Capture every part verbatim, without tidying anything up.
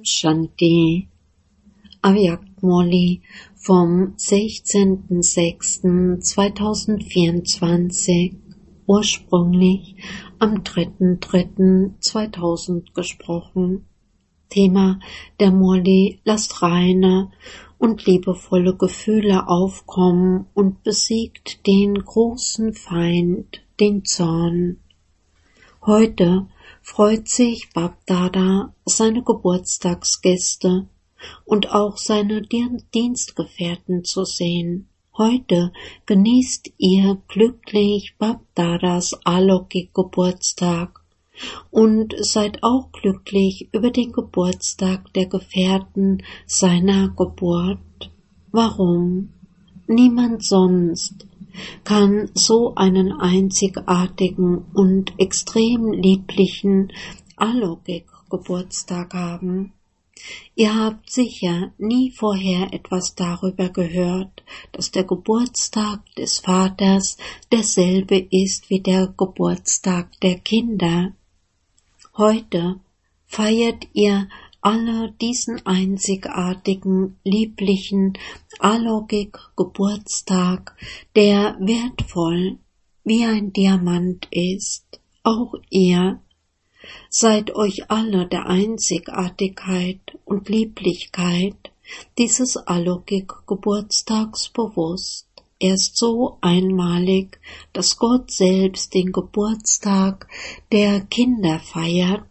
Shanti. Avyakt Murli vom sechzehnten sechsten zweitausendvierundzwanzig, ursprünglich am dritten dritten zweitausend gesprochen. Thema der Murli lasst reine und liebevolle Gefühle aufkommen und besiegt den großen Feind, den Zorn. Heute freut sich Bab-Dada, seine Geburtstagsgäste und auch seine Dienstgefährten zu sehen. Heute genießt ihr glücklich Bab-Dadas Alokik-Geburtstag und seid auch glücklich über den Geburtstag der Gefährten seiner Geburt. Warum? Niemand sonst kann so einen einzigartigen und extrem lieblichen Alokik-Geburtstag haben. Ihr habt sicher nie vorher etwas darüber gehört, dass der Geburtstag des Vaters derselbe ist wie der Geburtstag der Kinder. Heute feiert ihr alle diesen einzigartigen, lieblichen Alokik-Geburtstag, der wertvoll wie ein Diamant ist. Auch ihr seid euch alle der Einzigartigkeit und Lieblichkeit dieses Alokik-Geburtstags bewusst. Er ist so einmalig, dass Gott selbst den Geburtstag der Kinder feiert.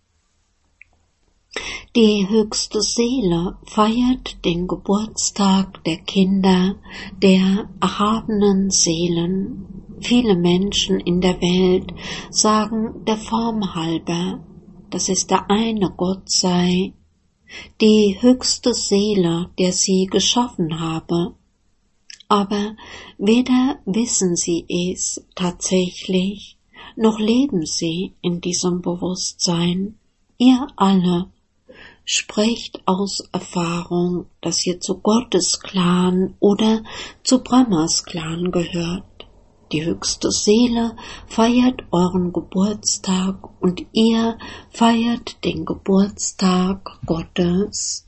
Die höchste Seele feiert den Geburtstag der Kinder, der erhabenen Seelen. Viele Menschen in der Welt sagen der Form halber, dass es der eine Gott sei, die höchste Seele, der sie geschaffen habe. Aber weder wissen sie es tatsächlich, noch leben sie in diesem Bewusstsein. Ihr alle sprecht aus Erfahrung, dass ihr zu Gottes Clan oder zu Brahmas Clan gehört. Die höchste Seele feiert euren Geburtstag und ihr feiert den Geburtstag Gottes.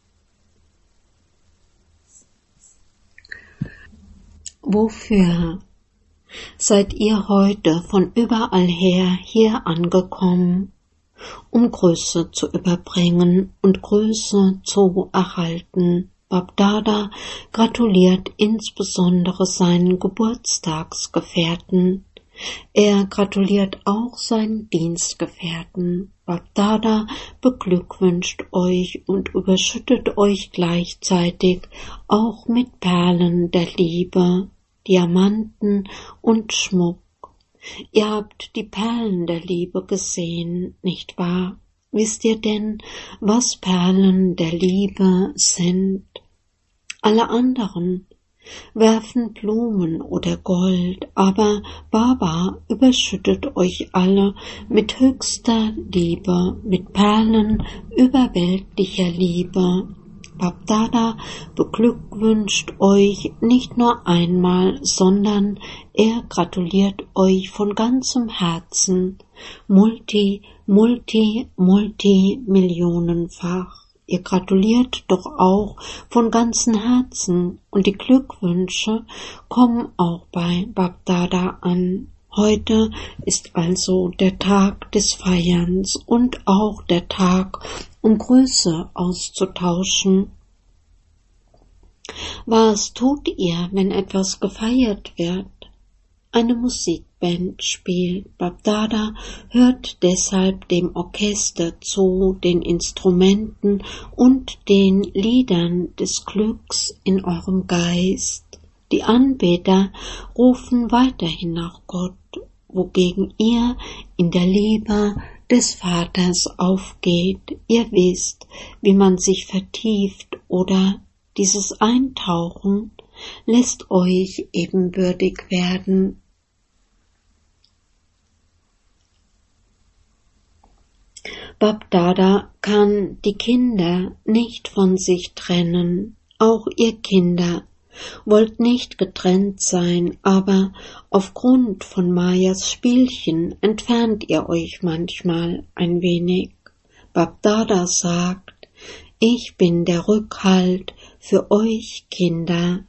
Wofür seid ihr heute von überall her hier angekommen? Um Grüße zu überbringen und Grüße zu erhalten. Bab-Dada gratuliert insbesondere seinen Geburtstagsgefährten. Er gratuliert auch seinen Dienstgefährten. Bab-Dada beglückwünscht euch und überschüttet euch gleichzeitig auch mit Perlen der Liebe, Diamanten und Schmuck. Ihr habt die Perlen der Liebe gesehen, nicht wahr? Wisst ihr denn, was Perlen der Liebe sind? Alle anderen werfen Blumen oder Gold, aber Baba überschüttet euch alle mit höchster Liebe, mit Perlen überweltlicher Liebe. Bab-Dada beglückwünscht euch nicht nur einmal, sondern er gratuliert euch von ganzem Herzen, multi, multi, multi millionenfach. Ihr gratuliert doch auch von ganzem Herzen und die Glückwünsche kommen auch bei Bab-Dada an. Heute ist also der Tag des Feierns und auch der Tag, um Grüße auszutauschen. Was tut ihr, wenn etwas gefeiert wird? Eine Musikband spielt. Bab-Dada hört deshalb dem Orchester zu, den Instrumenten und den Liedern des Glücks in eurem Geist. Die Anbeter rufen weiterhin nach Gott, wogegen ihr in der Liebe des Vaters aufgeht. Ihr wisst, wie man sich vertieft, oder dieses Eintauchen lässt euch ebenbürtig werden. Bab-Dada kann die Kinder nicht von sich trennen. Auch ihr Kinder wollt nicht getrennt sein, aber aufgrund von Mayas Spielchen entfernt ihr euch manchmal ein wenig. Bab-Dada sagt, Ich bin der Rückhalt für euch Kinder.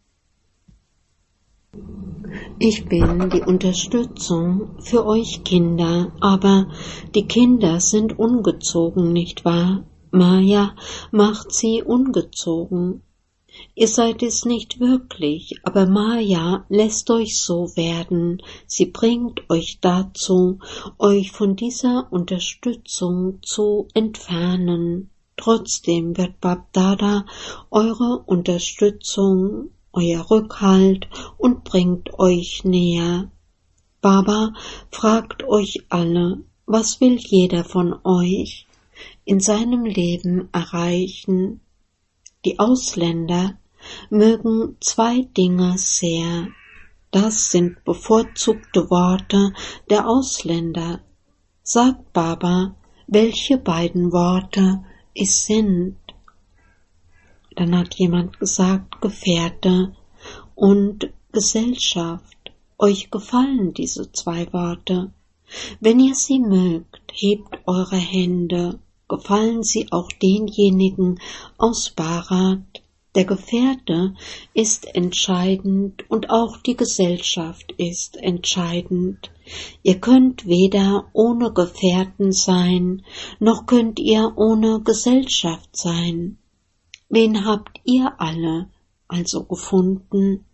Ich bin die Unterstützung für euch Kinder, aber die Kinder sind ungezogen, nicht wahr? Maya macht sie ungezogen. Ihr seid es nicht wirklich, aber Maya lässt euch so werden. Sie bringt euch dazu, euch von dieser Unterstützung zu entfernen. Trotzdem wird Babdada eure Unterstützung, euer Rückhalt und bringt euch näher. Baba fragt euch alle, was will jeder von euch in seinem Leben erreichen? Die Ausländer mögen zwei Dinge sehr. Das sind bevorzugte Worte der Ausländer. Sagt Baba, welche beiden Worte es sind. Dann hat jemand gesagt, Gefährte und Gesellschaft. Euch gefallen diese zwei Worte. Wenn ihr sie mögt, hebt eure Hände. Gefallen sie auch denjenigen aus Bharat? Der Gefährte ist entscheidend und auch die Gesellschaft ist entscheidend. Ihr könnt weder ohne Gefährten sein, noch könnt ihr ohne Gesellschaft sein. Wen habt ihr alle also gefunden?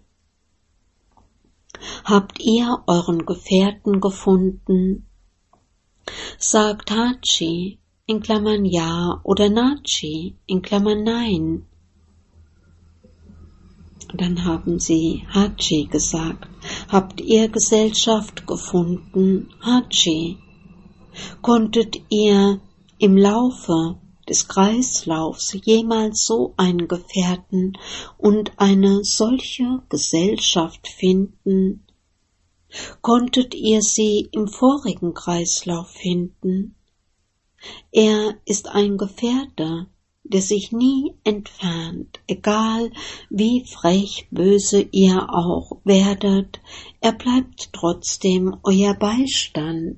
Habt ihr euren Gefährten gefunden? Sagt Hachi in Klammern ja oder Nachi in Klammern nein. Dann haben sie Hachi gesagt. Habt ihr Gesellschaft gefunden? Hachi. Konntet ihr im Laufe des Kreislaufs jemals so einen Gefährten und eine solche Gesellschaft finden? Konntet ihr sie im vorigen Kreislauf finden? Er ist ein Gefährte, der sich nie entfernt, egal wie frech, böse ihr auch werdet, er bleibt trotzdem euer Beistand.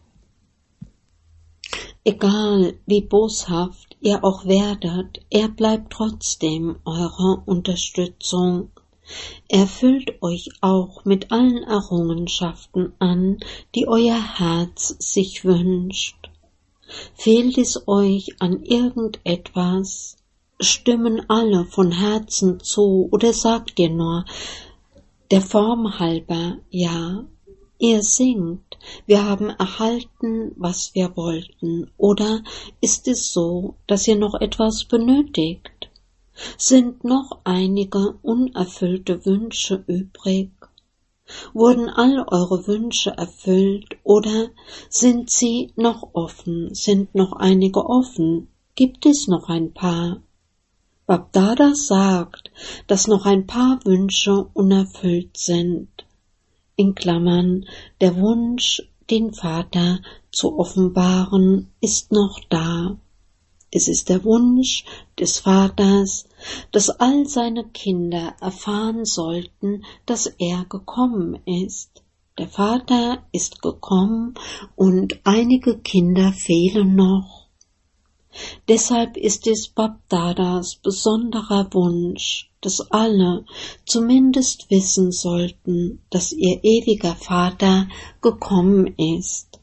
Egal wie boshaft ihr auch werdet, er bleibt trotzdem eure Unterstützung. Er füllt euch auch mit allen Errungenschaften an, die euer Herz sich wünscht. Fehlt es euch an irgendetwas? Stimmen alle von Herzen zu oder sagt ihr nur der Form halber ja? Ihr singt, wir haben erhalten, was wir wollten, oder ist es so, dass ihr noch etwas benötigt? Sind noch einige unerfüllte Wünsche übrig? Wurden all eure Wünsche erfüllt oder sind sie noch offen, sind noch einige offen? Gibt es noch ein paar? Babdada sagt, dass noch ein paar Wünsche unerfüllt sind. In Klammern, der Wunsch, den Vater zu offenbaren, ist noch da. Es ist der Wunsch des Vaters, dass all seine Kinder erfahren sollten, dass er gekommen ist. Der Vater ist gekommen und einige Kinder fehlen noch. Deshalb ist es Babdadas besonderer Wunsch, dass alle zumindest wissen sollten, dass ihr ewiger Vater gekommen ist.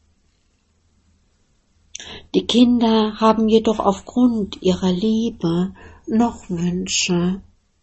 Die Kinder haben jedoch aufgrund ihrer Liebe noch Wünsche.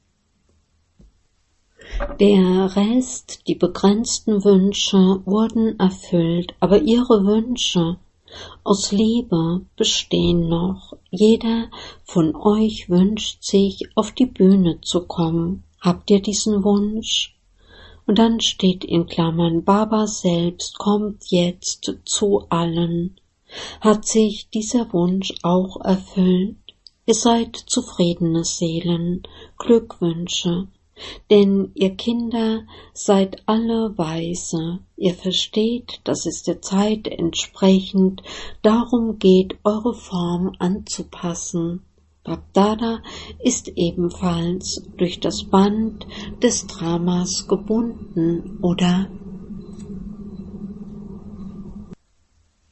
Der Rest, die begrenzten Wünsche, wurden erfüllt, aber ihre Wünsche aus Liebe bestehen noch. Jeder von euch wünscht sich, auf die Bühne zu kommen. Habt ihr diesen Wunsch? Und dann steht in Klammern, Baba selbst kommt jetzt zu allen. Hat sich dieser Wunsch auch erfüllt? Ihr seid zufriedene Seelen, Glückwünsche, denn ihr Kinder seid alle weise, ihr versteht, dass es der Zeit entsprechend darum geht, eure Form anzupassen. Babdada ist ebenfalls durch das Band des Dramas gebunden, oder?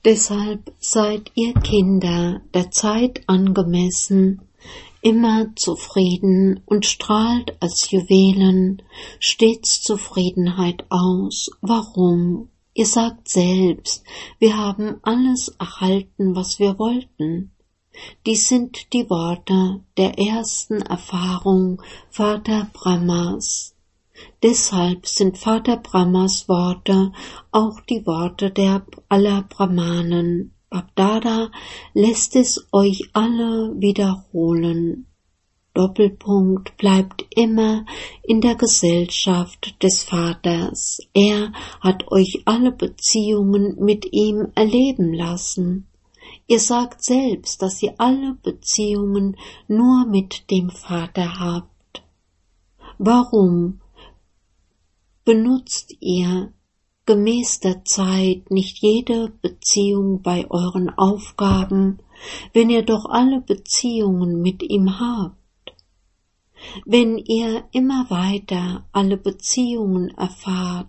Deshalb seid ihr Kinder der Zeit angemessen, immer zufrieden und strahlt als Juwelen stets Zufriedenheit aus. Warum? Ihr sagt selbst, wir haben alles erhalten, was wir wollten. Dies sind die Worte der ersten Erfahrung Vater Brahmas. Deshalb sind Vater Brahmas Worte auch die Worte der aller Brahmanen. Bapdada lässt es euch alle wiederholen. Doppelpunkt bleibt immer in der Gesellschaft des Vaters. Er hat euch alle Beziehungen mit ihm erleben lassen. Ihr sagt selbst, dass ihr alle Beziehungen nur mit dem Vater habt. Warum benutzt ihr gemäß der Zeit nicht jede Beziehung bei euren Aufgaben, wenn ihr doch alle Beziehungen mit ihm habt? Wenn ihr immer weiter alle Beziehungen erfahrt,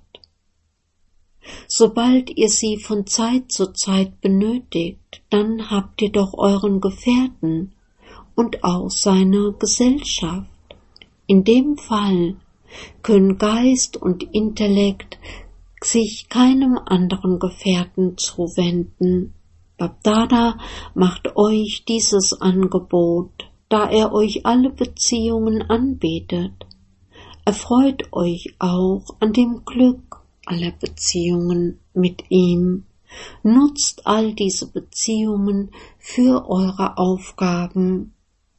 sobald ihr sie von Zeit zu Zeit benötigt, dann habt ihr doch euren Gefährten und auch seine Gesellschaft. In dem Fall können Geist und Intellekt sich keinem anderen Gefährten zuwenden. Bapdada macht euch dieses Angebot, da er euch alle Beziehungen anbietet. Erfreut euch auch an dem Glück aller Beziehungen mit ihm. Nutzt all diese Beziehungen für eure Aufgaben.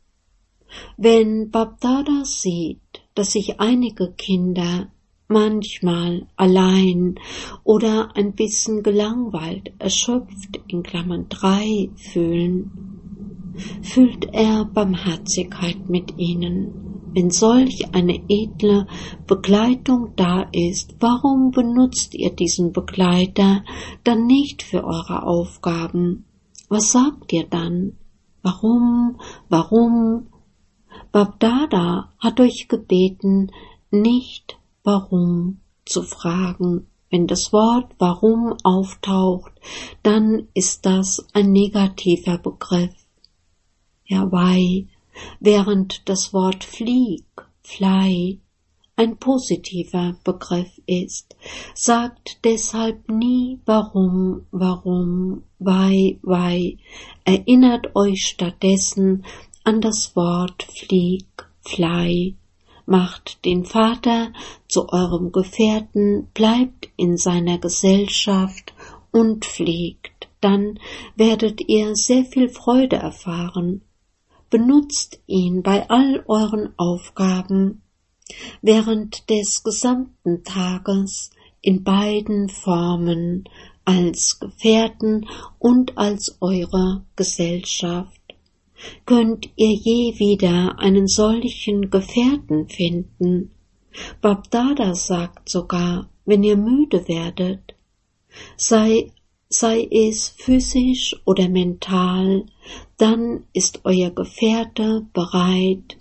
Wenn Bapdada sieht, dass sich einige Kinder manchmal allein oder ein bisschen gelangweilt, erschöpft in Klammern drei fühlen, fühlt er Barmherzigkeit mit ihnen. Wenn solch eine edle Begleitung da ist, warum benutzt ihr diesen Begleiter dann nicht für eure Aufgaben? Was sagt ihr dann? Warum, warum? Bapdada hat euch gebeten, nicht warum zu fragen. Wenn das Wort warum auftaucht, dann ist das ein negativer Begriff. Ja, why, während das Wort flieg, fly, ein positiver Begriff ist. Sagt deshalb nie warum, warum, why, why. Erinnert euch stattdessen an das Wort flieg, fly. Macht den Vater zu eurem Gefährten, bleibt in seiner Gesellschaft und fliegt. Dann werdet ihr sehr viel Freude erfahren. Benutzt ihn bei all euren Aufgaben während des gesamten Tages in beiden Formen, als Gefährten und als eure Gesellschaft. Könnt ihr je wieder einen solchen Gefährten finden? Bapdada sagt sogar, wenn ihr müde werdet, sei, sei es physisch oder mental, dann ist euer Gefährte bereit,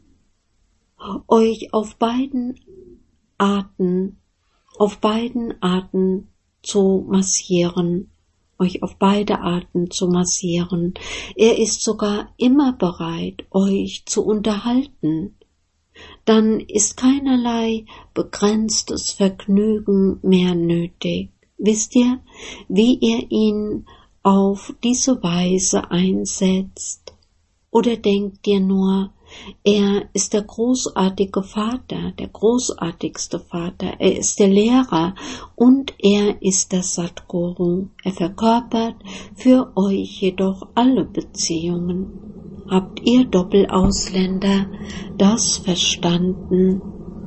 euch auf beiden Arten, auf beiden Arten zu massieren. euch auf beide Arten zu massieren. Er ist sogar immer bereit, euch zu unterhalten. Dann ist keinerlei begrenztes Vergnügen mehr nötig. Wisst ihr, wie ihr ihn auf diese Weise einsetzt? Oder denkt ihr nur, er ist der großartige Vater, der großartigste Vater, er ist der Lehrer und er ist der Sadguru. Er verkörpert für euch jedoch alle Beziehungen. Habt ihr Doppelausländer das verstanden?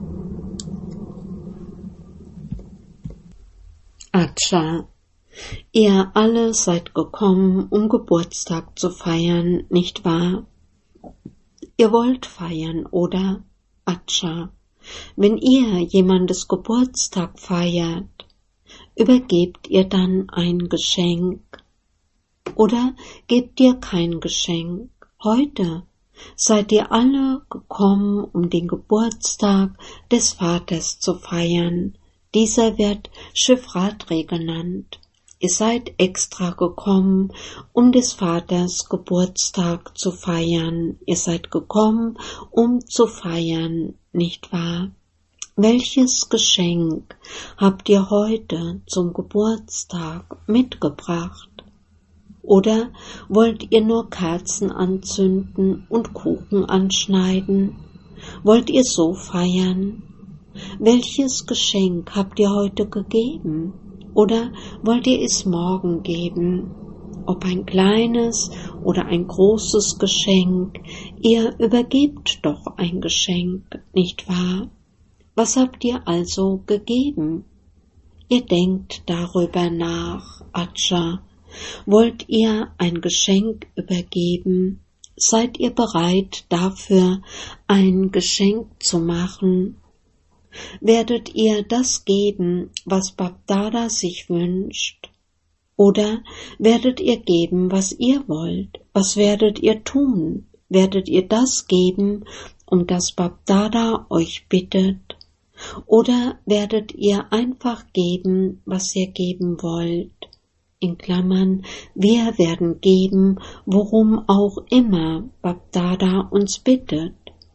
Acha, ihr alle seid gekommen, um Geburtstag zu feiern, nicht wahr? Ihr wollt feiern, oder? Acha, wenn ihr jemandes Geburtstag feiert, übergebt ihr dann ein Geschenk? Oder gebt ihr kein Geschenk? Heute seid ihr alle gekommen, um den Geburtstag des Vaters zu feiern. Dieser wird Shivratri genannt. Ihr seid extra gekommen, um des Vaters Geburtstag zu feiern. Ihr seid gekommen, um zu feiern, nicht wahr? Welches Geschenk habt ihr heute zum Geburtstag mitgebracht? Oder wollt ihr nur Kerzen anzünden und Kuchen anschneiden? Wollt ihr so feiern? Welches Geschenk habt ihr heute gegeben? Oder wollt ihr es morgen geben? Ob ein kleines oder ein großes Geschenk, ihr übergebt doch ein Geschenk, nicht wahr? Was habt ihr also gegeben? Ihr denkt darüber nach, Atscha. Wollt ihr ein Geschenk übergeben? Seid ihr bereit dafür, ein Geschenk zu machen? Werdet ihr das geben, was Bapdada sich wünscht? Oder werdet ihr geben, was ihr wollt? Was werdet ihr tun? Werdet ihr das geben, um das Bapdada euch bittet? Oder werdet ihr einfach geben, was ihr geben wollt? In Klammern, wir werden geben, worum auch immer Bapdada uns bittet.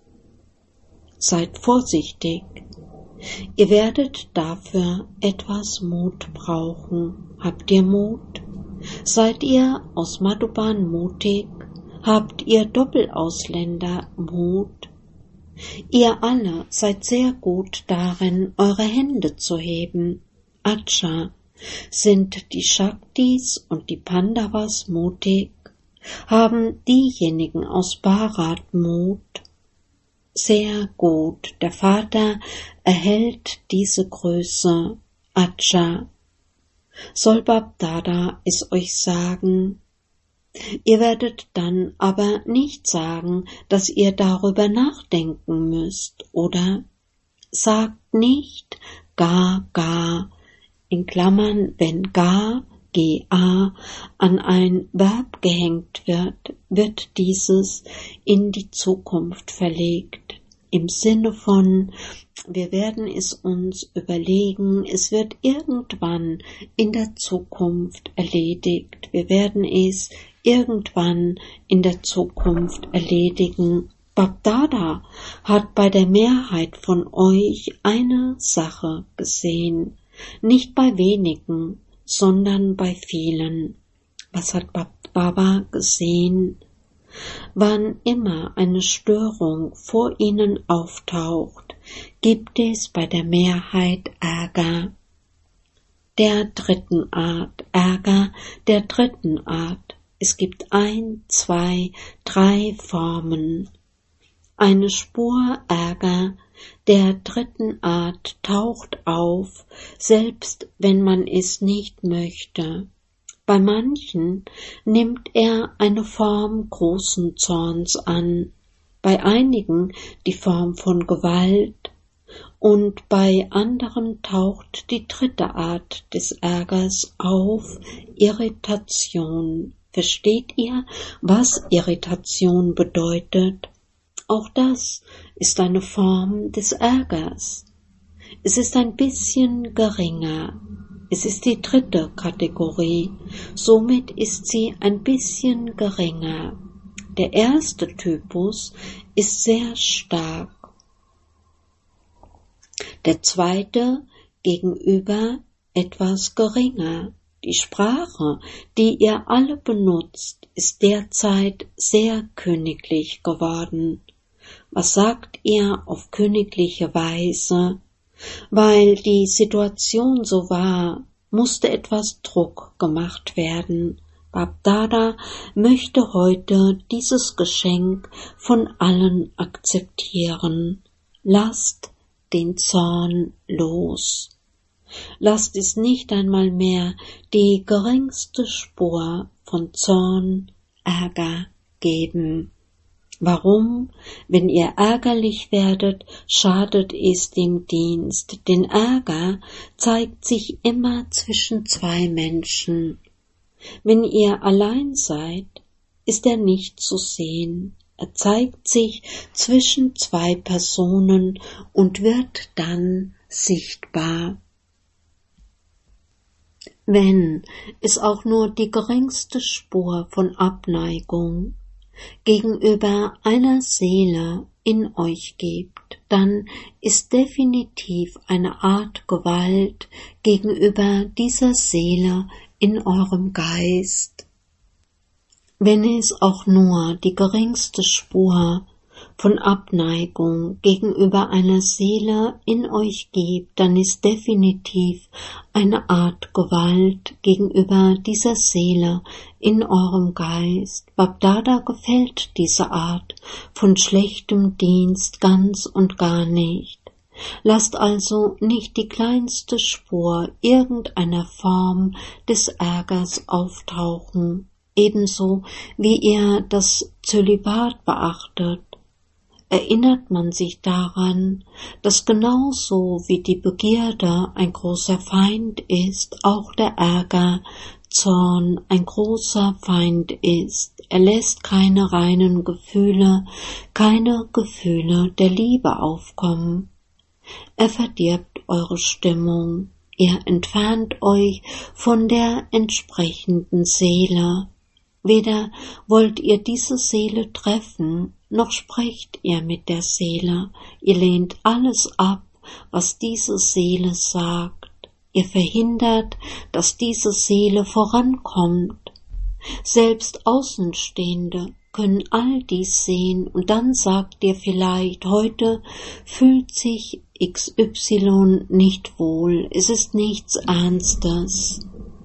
Seid vorsichtig. Ihr werdet dafür etwas Mut brauchen. Habt ihr Mut? Seid ihr aus Madhuban mutig? Habt ihr Doppelausländer Mut? Ihr alle seid sehr gut darin, eure Hände zu heben. Atscha, sind die Shaktis und die Pandavas mutig? Haben diejenigen aus Bharat Mut? Sehr gut, der Vater erhält diese Größe. Atscha, soll Bapdada es euch sagen? Ihr werdet dann aber nicht sagen, dass ihr darüber nachdenken müsst, oder? Sagt nicht ga, ga, in Klammern, wenn ga, ga, an ein Verb gehängt wird, wird dieses in die Zukunft verlegt. Im Sinne von, wir werden es uns überlegen, es wird irgendwann in der Zukunft erledigt. Wir werden es irgendwann in der Zukunft erledigen. Bapdada hat bei der Mehrheit von euch eine Sache gesehen, nicht bei wenigen, sondern bei vielen. Was hat Baba gesehen? Wann immer eine Störung vor ihnen auftaucht, gibt es bei der Mehrheit Ärger der dritten Art, Ärger der dritten Art. Es gibt ein, zwei, drei Formen. Eine Spur Ärger der dritten Art taucht auf, selbst wenn man es nicht möchte. Bei manchen nimmt er eine Form großen Zorns an, bei einigen die Form von Gewalt, und bei anderen taucht die dritte Art des Ärgers auf, Irritation. Versteht ihr, was Irritation bedeutet? Auch das ist eine Form des Ärgers. Es ist ein bisschen geringer. Es ist die dritte Kategorie. Somit ist sie ein bisschen geringer. Der erste Typus ist sehr stark. Der zweite gegenüber etwas geringer. Die Sprache, die ihr alle benutzt, ist derzeit sehr königlich geworden. Was sagt ihr auf königliche Weise? Weil die Situation so war, musste etwas Druck gemacht werden. Bapdada möchte heute dieses Geschenk von allen akzeptieren. Lasst den Zorn los. Lasst es nicht einmal mehr die geringste Spur von Zorn, Ärger geben. Warum? Wenn ihr ärgerlich werdet, schadet es dem Dienst, denn Ärger zeigt sich immer zwischen zwei Menschen. Wenn ihr allein seid, ist er nicht zu sehen. Er zeigt sich zwischen zwei Personen und wird dann sichtbar. Wenn es auch nur die geringste Spur von Abneigung gegenüber einer Seele in euch gibt, dann ist definitiv eine Art Gewalt gegenüber dieser Seele in eurem Geist. Wenn es auch nur die geringste Spur von Abneigung gegenüber einer Seele in euch gibt, dann ist definitiv eine Art Gewalt gegenüber dieser Seele in eurem Geist. Babdada gefällt diese Art von schlechtem Dienst ganz und gar nicht. Lasst also nicht die kleinste Spur irgendeiner Form des Ärgers auftauchen, ebenso wie ihr das Zölibat beachtet. Erinnert man sich daran, dass genauso wie die Begierde ein großer Feind ist, auch der Ärger, Zorn ein großer Feind ist. Er lässt keine reinen Gefühle, keine Gefühle der Liebe aufkommen. Er verdirbt eure Stimmung, er entfernt euch von der entsprechenden Seele. Weder wollt ihr diese Seele treffen, noch sprecht ihr mit der Seele. Ihr lehnt alles ab, was diese Seele sagt. Ihr verhindert, dass diese Seele vorankommt. Selbst Außenstehende können all dies sehen und dann sagt ihr vielleicht, heute fühlt sich X Y nicht wohl, es ist nichts Ernstes.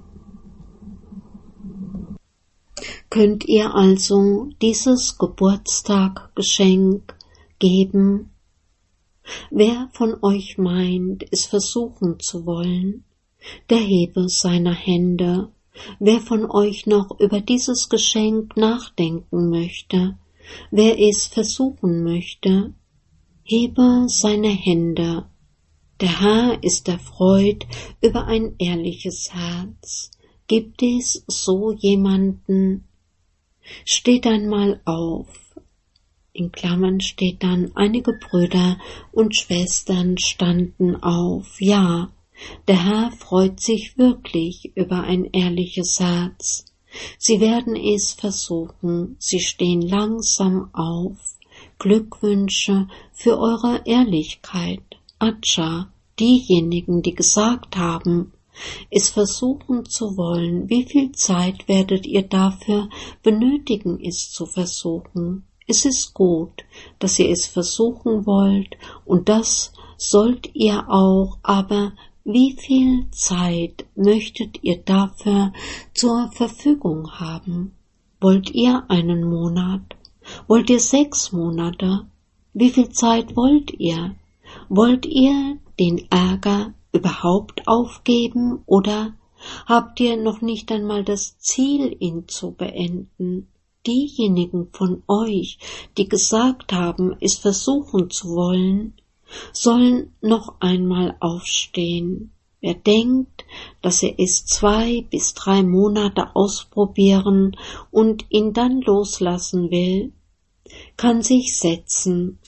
Könnt ihr also dieses Geburtstaggeschenk geben? Wer von euch meint, es versuchen zu wollen, der hebe seine Hände. Wer von euch noch über dieses Geschenk nachdenken möchte, wer es versuchen möchte, hebe seine Hände. Der Herr ist erfreut über ein ehrliches Herz. Gibt es so jemanden? Steht einmal auf. In Klammern steht dann, einige Brüder und Schwestern standen auf. Ja, der Herr freut sich wirklich über ein ehrliches Herz. Sie werden es versuchen. Sie stehen langsam auf. Glückwünsche für eure Ehrlichkeit. Atscha, diejenigen, die gesagt haben, es versuchen zu wollen, wie viel Zeit werdet ihr dafür benötigen, es zu versuchen? Es ist gut, dass ihr es versuchen wollt, und das sollt ihr auch, aber wie viel Zeit möchtet ihr dafür zur Verfügung haben? Wollt ihr einen Monat? Wollt ihr sechs Monate? Wie viel Zeit wollt ihr? Wollt ihr den Ärger überhaupt aufgeben, oder habt ihr noch nicht einmal das Ziel, ihn zu beenden? Diejenigen von euch, die gesagt haben, es versuchen zu wollen, sollen noch einmal aufstehen. Wer denkt, dass er es zwei bis drei Monate ausprobieren und ihn dann loslassen will, kann sich setzen.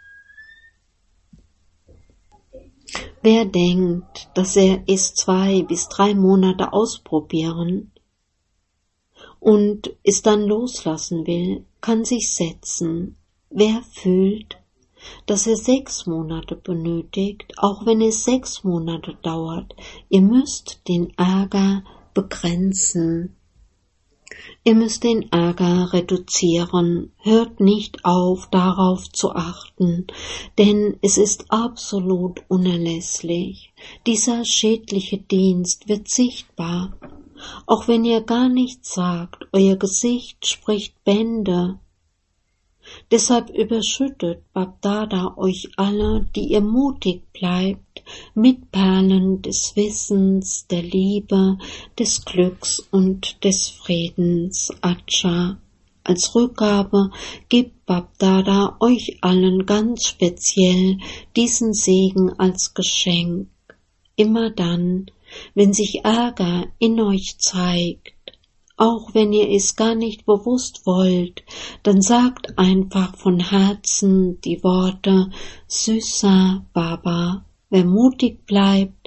Wer denkt, dass er es zwei bis drei Monate ausprobieren und es dann loslassen will, kann sich setzen. Wer fühlt, dass er sechs Monate benötigt, auch wenn es sechs Monate dauert, ihr müsst den Ärger begrenzen. Ihr müsst den Ärger reduzieren, hört nicht auf, darauf zu achten, denn es ist absolut unerlässlich. Dieser schädliche Dienst wird sichtbar, auch wenn ihr gar nichts sagt, euer Gesicht spricht Bände. Deshalb überschüttet Babdada euch alle, die ihr mutig bleibt, mit Perlen des Wissens, der Liebe, des Glücks und des Friedens. Atscha. Als Rückgabe gibt Babdada euch allen ganz speziell diesen Segen als Geschenk. Immer dann, wenn sich Ärger in euch zeigt, auch wenn ihr es gar nicht bewusst wollt, dann sagt einfach von Herzen die Worte Süßer Baba. Wer mutig bleibt,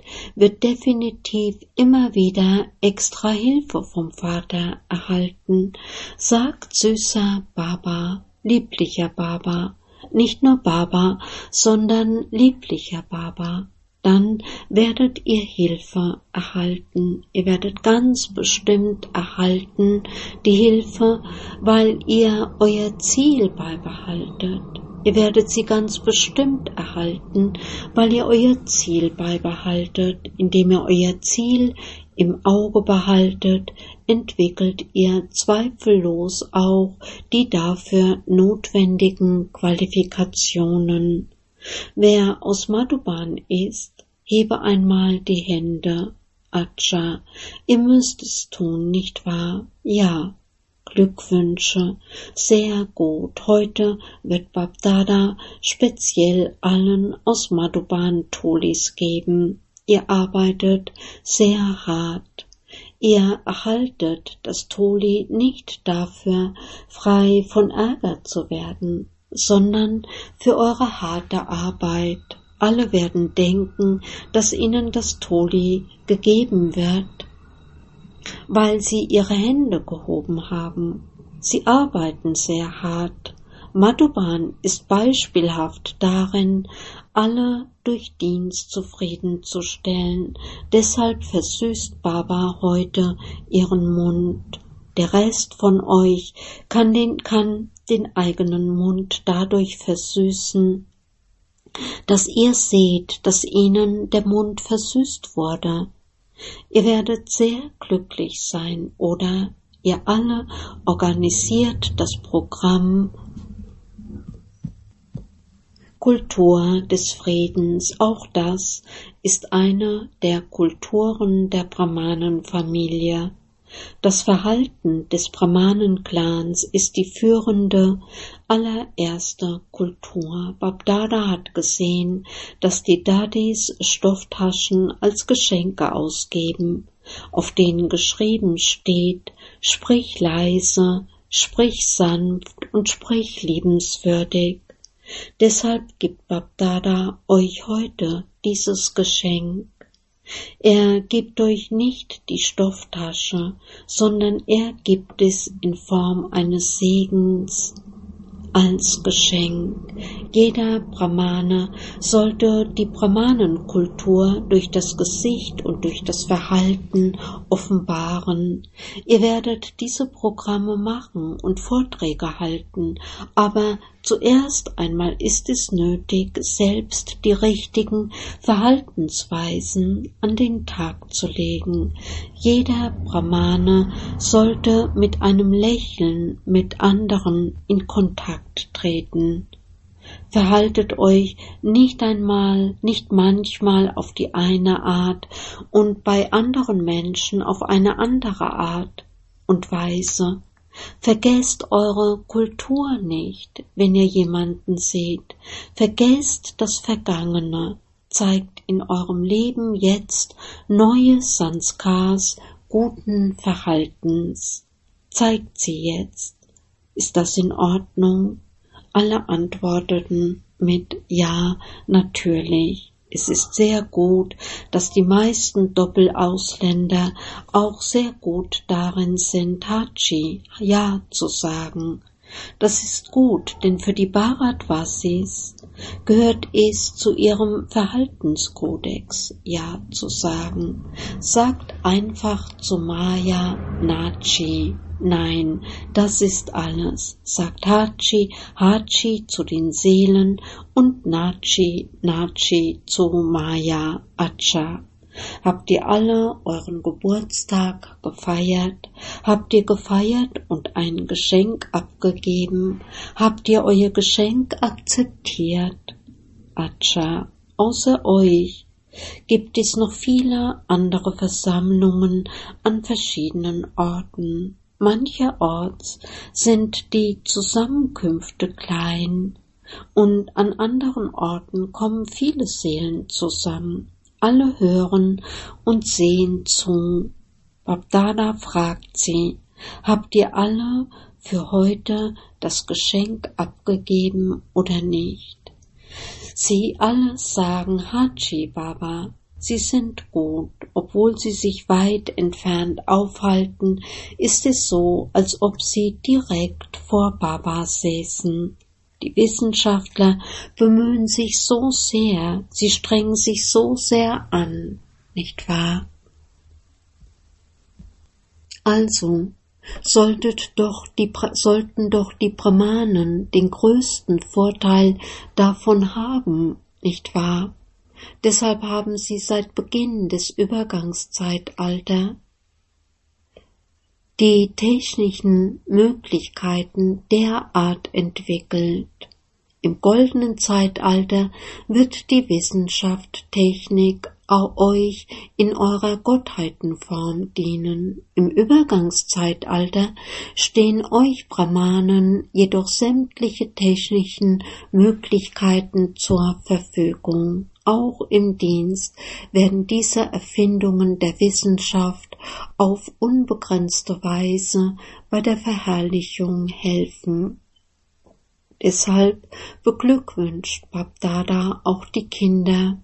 wird definitiv immer wieder extra Hilfe vom Vater erhalten, sagt süßer Baba, lieblicher Baba, nicht nur Baba, sondern lieblicher Baba. Dann werdet ihr Hilfe erhalten. Ihr werdet ganz bestimmt erhalten die Hilfe, weil ihr euer Ziel beibehaltet. Ihr werdet sie ganz bestimmt erhalten, weil ihr euer Ziel beibehaltet. Indem ihr euer Ziel im Auge behaltet, entwickelt ihr zweifellos auch die dafür notwendigen Qualifikationen. Wer aus Madhuban ist, hebe einmal die Hände. Acha, ihr müsst es tun, nicht wahr? Ja. Glückwünsche. Sehr gut. Heute wird Bab-Dada speziell allen aus Madhuban Tolis geben. Ihr arbeitet sehr hart. Ihr erhaltet das Toli nicht dafür, frei von Ärger zu werden, sondern für eure harte Arbeit. Alle werden denken, dass ihnen das Toli gegeben wird, weil sie ihre Hände gehoben haben. Sie arbeiten sehr hart. Madhuban ist beispielhaft darin, alle durch Dienst zufriedenzustellen. Deshalb versüßt Baba heute ihren Mund. Der Rest von euch kann den, kann den eigenen Mund dadurch versüßen, dass ihr seht, dass ihnen der Mund versüßt wurde. Ihr werdet sehr glücklich sein, oder? Ihr alle organisiert das Programm Kultur des Friedens. Auch das ist eine der Kulturen der Brahmanenfamilie. Das Verhalten des Brahmanen-Clans ist die führende, allererste Kultur. Bab-Dada hat gesehen, dass die Dadis Stofftaschen als Geschenke ausgeben, auf denen geschrieben steht: Sprich leise, sprich sanft und sprich liebenswürdig. Deshalb gibt Bab-Dada euch heute dieses Geschenk. Er gibt euch nicht die Stofftasche, sondern er gibt es in Form eines Segens als Geschenk. Jeder Brahmane sollte die Brahmanenkultur durch das Gesicht und durch das Verhalten offenbaren. Ihr werdet diese Programme machen und Vorträge halten, aber zuerst einmal ist es nötig, selbst die richtigen Verhaltensweisen an den Tag zu legen. Jeder Brahmane sollte mit einem Lächeln mit anderen in Kontakt treten. Verhaltet euch nicht einmal, nicht manchmal auf die eine Art und bei anderen Menschen auf eine andere Art und Weise. Vergesst eure Kultur nicht, wenn ihr jemanden seht. Vergesst das Vergangene. Zeigt in eurem Leben jetzt neue Sanskars guten Verhaltens. Zeigt sie jetzt. Ist das in Ordnung? Alle antworteten mit Ja, natürlich. Es ist sehr gut, dass die meisten Doppelausländer auch sehr gut darin sind, Hachi, Ja zu sagen. Das ist gut, denn für die Bharatvasis gehört es zu ihrem Verhaltenskodex, Ja zu sagen. Sagt einfach zu Maya, Nachi. Nein, das ist alles, sagt Hachi, Hachi zu den Seelen und Nachi, Nachi zu Maya, Acha. Habt ihr alle euren Geburtstag gefeiert? Habt ihr gefeiert und ein Geschenk abgegeben? Habt ihr euer Geschenk akzeptiert? Acha, außer euch gibt es noch viele andere Versammlungen an verschiedenen Orten. Mancherorts sind die Zusammenkünfte klein und an anderen Orten kommen viele Seelen zusammen. Alle hören und sehen zu. Bab-Dada fragt sie, habt ihr alle für heute das Geschenk abgegeben oder nicht? Sie alle sagen Hachi Baba. sie sind gut, obwohl sie sich weit entfernt aufhalten, ist es so, als ob sie direkt vor Baba säßen. Die Wissenschaftler bemühen sich so sehr, sie strengen sich so sehr an, nicht wahr? Also solltet doch die, sollten doch die Brahmanen den größten Vorteil davon haben, nicht wahr? Deshalb haben sie seit Beginn des Übergangszeitalters die technischen Möglichkeiten derart entwickelt. Im goldenen Zeitalter wird die Wissenschaft, Technik euch in eurer Gottheitenform dienen. Im Übergangszeitalter stehen euch Brahmanen jedoch sämtliche technischen Möglichkeiten zur Verfügung. Auch im Dienst werden diese Erfindungen der Wissenschaft auf unbegrenzte Weise bei der Verherrlichung helfen. Deshalb beglückwünscht Bapdada auch die Kinder,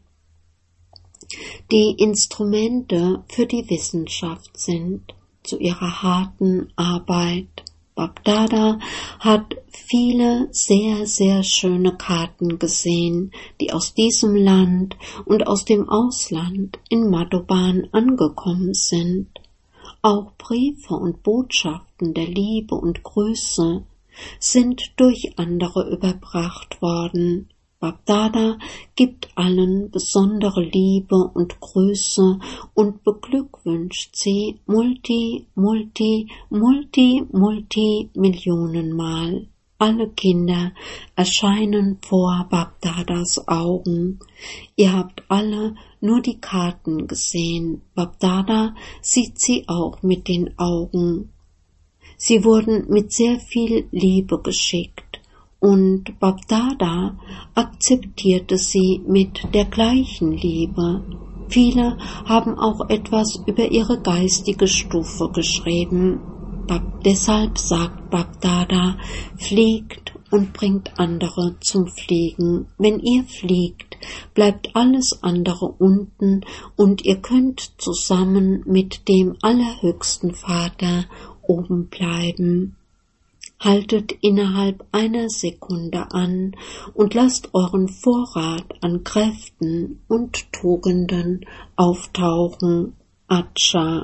die Instrumente für die Wissenschaft sind, zu ihrer harten Arbeit. Bapdada hat viele sehr, sehr schöne Karten gesehen, die aus diesem Land und aus dem Ausland in Madhuban angekommen sind. Auch Briefe und Botschaften der Liebe und Grüße sind durch andere überbracht worden. Bapdada gibt allen besondere Liebe und Grüße und beglückwünscht sie multi, multi, multi, multi Millionenmal. Alle Kinder erscheinen vor Bapdadas Augen. Ihr habt alle nur die Karten gesehen. Bapdada sieht sie auch mit den Augen. Sie wurden mit sehr viel Liebe geschickt. Und Bapdada akzeptierte sie mit der gleichen Liebe. Viele haben auch etwas über ihre geistige Stufe geschrieben. Bab, deshalb sagt Bapdada, fliegt und bringt andere zum Fliegen. Wenn ihr fliegt, bleibt alles andere unten und ihr könnt zusammen mit dem allerhöchsten Vater oben bleiben. Haltet innerhalb einer Sekunde an und lasst euren Vorrat an Kräften und Tugenden auftauchen. Acha.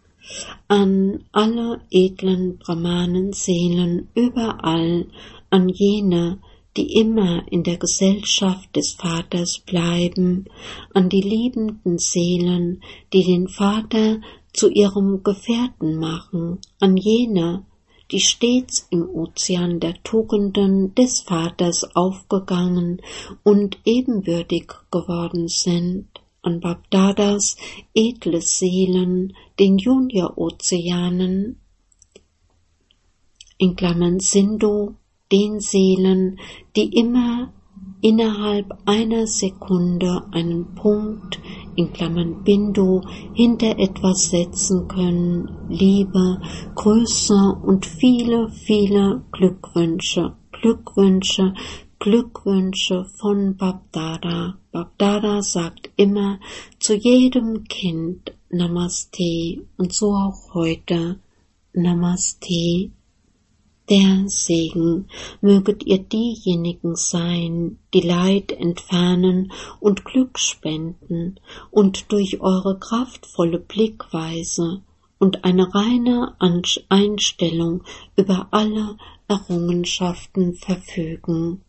An alle edlen Brahmanenseelen überall, an jene, die immer in der Gesellschaft des Vaters bleiben, an die liebenden Seelen, die den Vater zu ihrem Gefährten machen, an jene, die stets im Ozean der Tugenden des Vaters aufgegangen und ebenbürtig geworden sind, an Bapdadas edle Seelen, den Junior-Ozeanen, in Klammern Sindhu, den Seelen, die immer innerhalb einer Sekunde einen Punkt, in Klammern Bindu, hinter etwas setzen können, Liebe, Grüße und viele, viele Glückwünsche, Glückwünsche, Glückwünsche von Bapdada. Bapdada sagt immer zu jedem Kind Namaste und so auch heute Namaste. Der Segen, möget ihr diejenigen sein, die Leid entfernen und Glück spenden und durch eure kraftvolle Blickweise und eine reine Einstellung über alle Errungenschaften verfügen.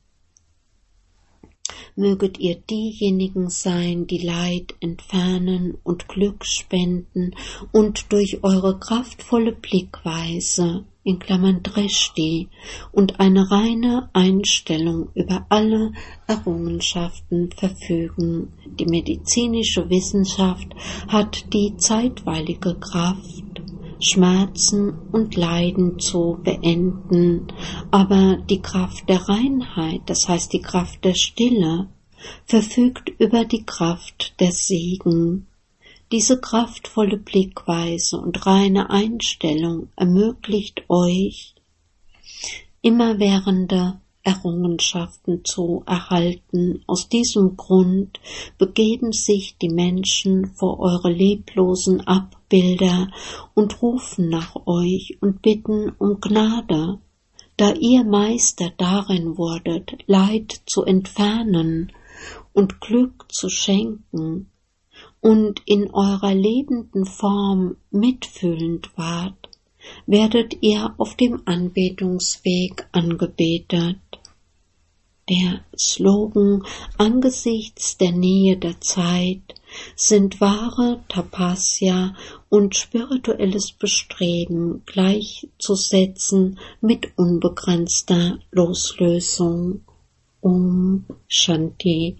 Möget ihr diejenigen sein, die Leid entfernen und Glück spenden und durch eure kraftvolle Blickweise in Klammern Drishti und eine reine Einstellung über alle Errungenschaften verfügen. Die medizinische Wissenschaft hat die zeitweilige Kraft, Schmerzen und Leiden zu beenden, aber die Kraft der Reinheit, das heißt die Kraft der Stille, verfügt über die Kraft der Segen. Diese kraftvolle Blickweise und reine Einstellung ermöglicht euch immerwährende Errungenschaften zu erhalten. Aus diesem Grund begeben sich die Menschen vor eure leblosen Abbilder und rufen nach euch und bitten um Gnade, da ihr Meister darin wurdet, Leid zu entfernen und Glück zu schenken und in eurer lebenden Form mitfühlend wart, werdet ihr auf dem Anbetungsweg angebetet. Der Slogan angesichts der Nähe der Zeit sind wahre Tapasya und spirituelles Bestreben gleichzusetzen mit unbegrenzter Loslösung. Om Shanti.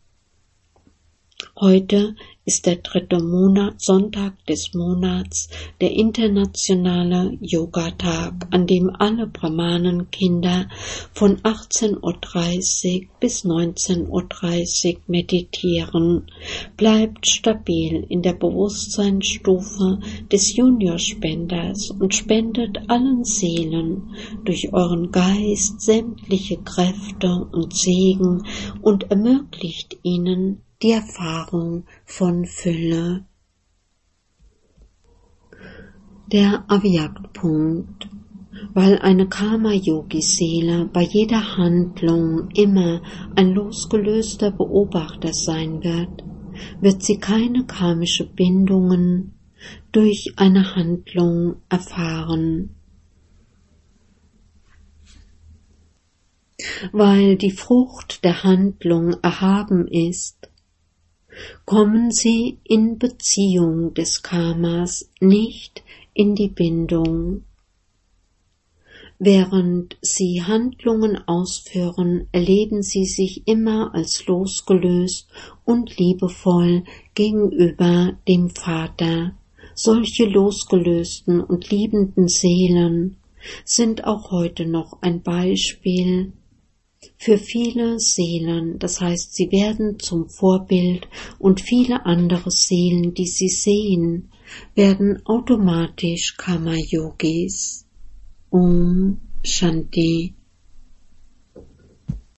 Heute ist der dritte Monat, Sonntag des Monats, der internationale Yogatag, an dem alle Brahmanenkinder von achtzehn Uhr dreißig bis neunzehn Uhr dreißig meditieren. Bleibt stabil in der Bewusstseinsstufe des Juniorspenders und spendet allen Seelen durch euren Geist sämtliche Kräfte und Segen und ermöglicht ihnen die Erfahrung von Fülle. Der Avyaktpunkt. Weil eine Karma-Yogi-Seele bei jeder Handlung immer ein losgelöster Beobachter sein wird, wird sie keine karmische Bindungen durch eine Handlung erfahren. Weil die Frucht der Handlung erhaben ist, kommen sie in Beziehung des Karmas nicht in die Bindung. Während sie Handlungen ausführen, erleben sie sich immer als losgelöst und liebevoll gegenüber dem Vater. Solche losgelösten und liebenden Seelen sind auch heute noch ein Beispiel für viele Seelen, das heißt, sie werden zum Vorbild und viele andere Seelen, die sie sehen, werden automatisch Karma-Yogis. Om Shanti.